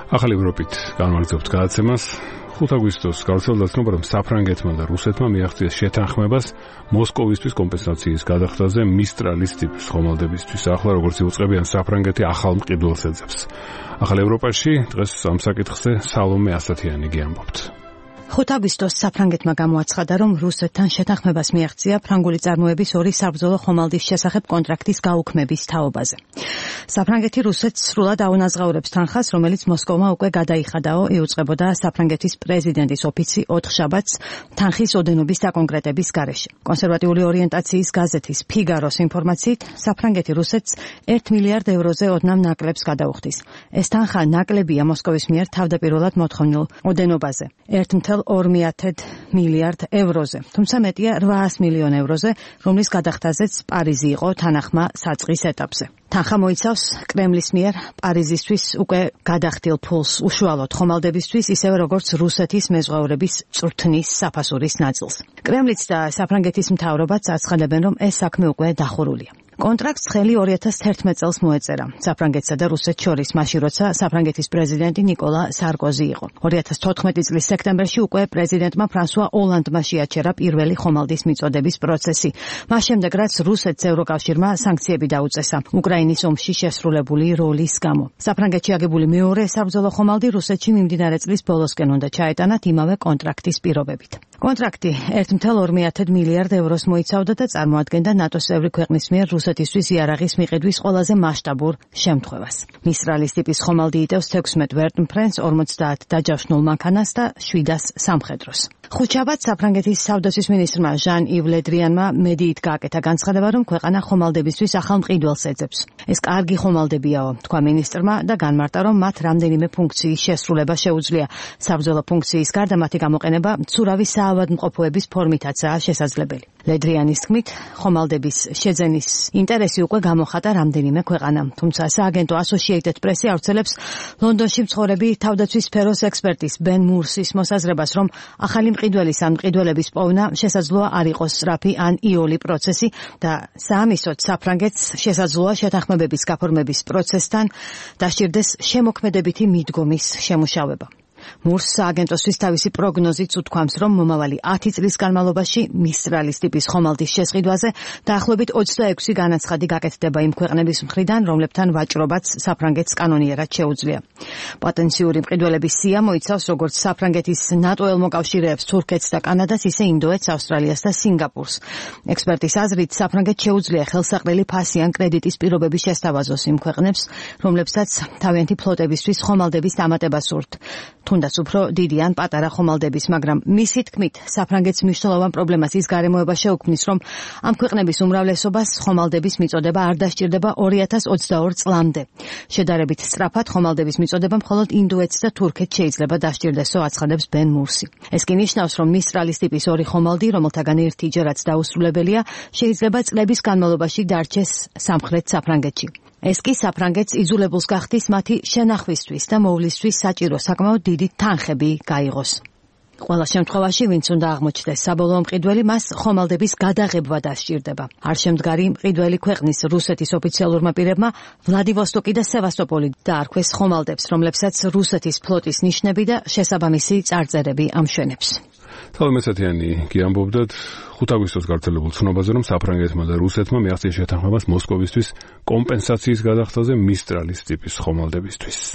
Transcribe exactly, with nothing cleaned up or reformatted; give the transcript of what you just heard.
ახალი ევროპით განმარტებთ გადაცემას. ხუთი აგვისტოს გავრცელდა ცნობა, რომ საფრანგეთმა და რუსეთმა მიაღწიეს შეთანხმებას მოსკოვისთვის კომპენსაციის გადახდაზე მისტრალის ტიპის ხომალდებისთვის. ახლა როგორც იუწყებიან საფრანგეთი ახალ მყიდველს ეძებს. ახალ ევროპაში დღეს ამ საკითხზე სალომე ასათიანი გიამბობთ. ხუთი აგვისტოს საფრანგეთმა გამოაცხადა, რომ რუსეთთან შეთანხმებას მიაღწია ფრანგული წარმოების ორი საბრძოლო ხომალდის შესახებ კონტრაქტის გაუქმების თაობაზე. საფრანგეთი რუსეთს სრულად აუნაზღაურებს თანხას, რომელიც მოსკოვმა უკვე გადაიხადაო, იუწყებოდა საფრანგეთის პრეზიდენტის ოფიცი ოთხშაბათს თანხის ოდენობის დაკონკრეტების გარეშე. კონსერვატიული ორიენტაციის გაზეთის ფიგაროს ინფორმაციით, საფრანგეთი რუსეთს ერთ მილიარდ ევროზე ოდნავ ნაკლებს გადაუხდის. ეს თანხა ნაკლებია მოსკოვის მიერ თავდაპირველად მოთხოვნილ ოდენობაზე. ერთ ორ მილიარდ ევროზე, თუმცა მეტია რვაას მილიონ ევროზე, რომლის გადახდაზეც პარიზი იყო თანახმა საწყის ეტაპზე. თანხა მოიცავს კრემლის მიერ პარიზისთვის უკვე გადახდილ ფულს უშუალოდ ხომალდებისთვის, ისევე როგორც რუსეთის მეზღვაურების წვრთნის საფასურის ნაწილს. კრემლიც და საფრანგეთის მთავრობაც აცხადებენ, რომ ეს საქმე უკვე დახურულია. კონტრაქტს ხელი ორი ათას თერთმეტ წელს მოეწერა საფრანგეთსა და რუსეთს შორის, მაშინ როცა საფრანგეთის პრეზიდენტი ნიკოლა სარკოზი იყო. ორი ათას თოთხმეტი წლის სექტემბერში უკვე პრეზიდენტმა ფრანსუა ოლანდმა შეაჩერა პირველი ხომალდის მიწოდების პროცესი. მას შემდეგ, რაც რუსეთს ევროკავშირმა სანქციები დაუწესა უკრაინის ომში შესრულებული როლის გამო. საფრანგეთში აგებული მეორე საბრძოლო ხომალდი რუსეთში მიმდინარე წლის ბოლოსკენ უნდა ჩაეტანათ იმავე კონტრაქტის პირობებით. კონტრაქტი ერთ ორ მილიარდ ევროს მოიცავდა და წარმოადგენდა ნატოს წევრი ქვეყნის მიერ რუსეთისთვის იარაღის მიყიდვის ყველაზე მასშტაბურ შემთხვევას. მისტრალის ტიპის ხომალდი იტევს თექვსმეტ ვერტმფრენს, ორმოცდაათ დაჯავშნულ მანქანას და შვიდას სამხედროს. ხუთშაბათს საფრანგეთის თავდაცვის მინისტრმა ჟან-ივ ლედრიანმა მედიით გააკეთა განცხადება, რომ ქვეყანა ხომალდებისთვის ახალ მყიდველს ეძებს. ეს კარგი ხომალდებიაო, თქვა მინისტრმა და განმარტა, რომ მათ რამდენიმე ფუნქციის შესრულება შეუძლია. საბრძოლო ფუნქციის გარდა მათი გამოყენება მცურავი საავადმყოფოების ფორმითაცაა შესაძლებელი. ლედრიანის თქმით, ხომალდების შეძენის ინტერესი უკვე გამოხატა რამდენიმე ქვეყანამ, თუმცა სააგენტო Associated Press ავრცელებს ლონდონში მცხოვრები თავდაცვის სფეროს ექსპერტის ბენ მურსის მოსაზრებას, რომ ახალი მყიდველის ან მყიდველების პოვნა შესაძლოა არ იყოს სწრაფი ან იოლი პროცესი და საამისოდ საფრანგეთს შესაძლოა შეთანხმებების გაფორმების პროცესთან დასჭირდეს შემოქმედებითი მიდგომის შემუშავება. მურს სააგენტოსთვის თავისი პროგნოზით უთქვამს, რომ მომავალი ათი წლის განმავლობაში მისტრალის ტიპის ხომალდის შესყიდვაზე დაახლოებით ოცდაექვსი განაცხადი გაკეთდება იმ ქვეყნების მხრიდან, რომლებთან ვაჭრობაც საფრანგეთს კანონიერად შეუძლია. პოტენციური მყიდველების სია მოიცავს როგორც საფრანგეთის ნატო-ელ მოკავშირეებს თურქეთს და კანადას, ისე ინდოეთს, ავსტრალიას და სინგაპურს. ექსპერტის აზრით, საფრანგეთს შეუძლია ხელსაყრელი ფასი ან კრედიტის პირობები შესთავაზოს იმ ქვეყნებს, რომლებსაც თავიანთი ფლოტებისთვის ხომალდების დამატება სურთ. თუნდაც უფრო დიდი ან პატარა ხომალდების, მაგრამ მისი თქმით, საფრანგეთს მნიშვნელოვან პრობლემას ის გარემოება შეუქმნის, რომ ამ ქვეყნების უმრავლესობას ხომალდების მიწოდება არ დასჭირდება ორი ათას ოცდაორ წლამდე. შედარებით სწრაფად ხომალდების მიწოდება მხოლოდ ინდოეთს და თურქეთს შეიძლება დასჭირდესო, აცხადებს ბენ მურსი. ეს კი ნიშნავს, რომ მისტრალის ტიპის ორი ხომალდი, რომელთაგან ერთი ჯერაც დაუსრულებელია, შეიძლება წლების განმავლობაში დარჩეს სამხრეთ საფრანგეთში. ეს კი საფრანგეთს იძულებულს გახდის მათი შენახვისთვის და მოვლისთვის საჭირო საკმაოდ დიდი თანხები გაიღოს. ყველა შემთხვევაში, ვინც უნდა აღმოჩნდეს საბოლოო მყიდველი, მას ხომალდების გადაღებვა დასჭირდება. არ შემდგარი მყიდველი ქვეყნის რუსეთის ოფიციალურმა პირებმა ვლადივოსტოკი და სევასტოპოლი დაარქვეს ხომალდებს, რომლებსაც რუსეთის ფლოტის ნიშნები და შესაბამისი წარწერები ამშვენებს. სალომე ასათიანი გიამბობდათ ხუთი აგვისტოს გავრცელებულ ცნობაზე, რომ საფრანგეთმა და რუსეთმა მიაღწიეს შეთანხმებას მოსკოვისთვის კომპენსაციის გადახდაზე მისტრალის ტიპის ხომალდებისთვის.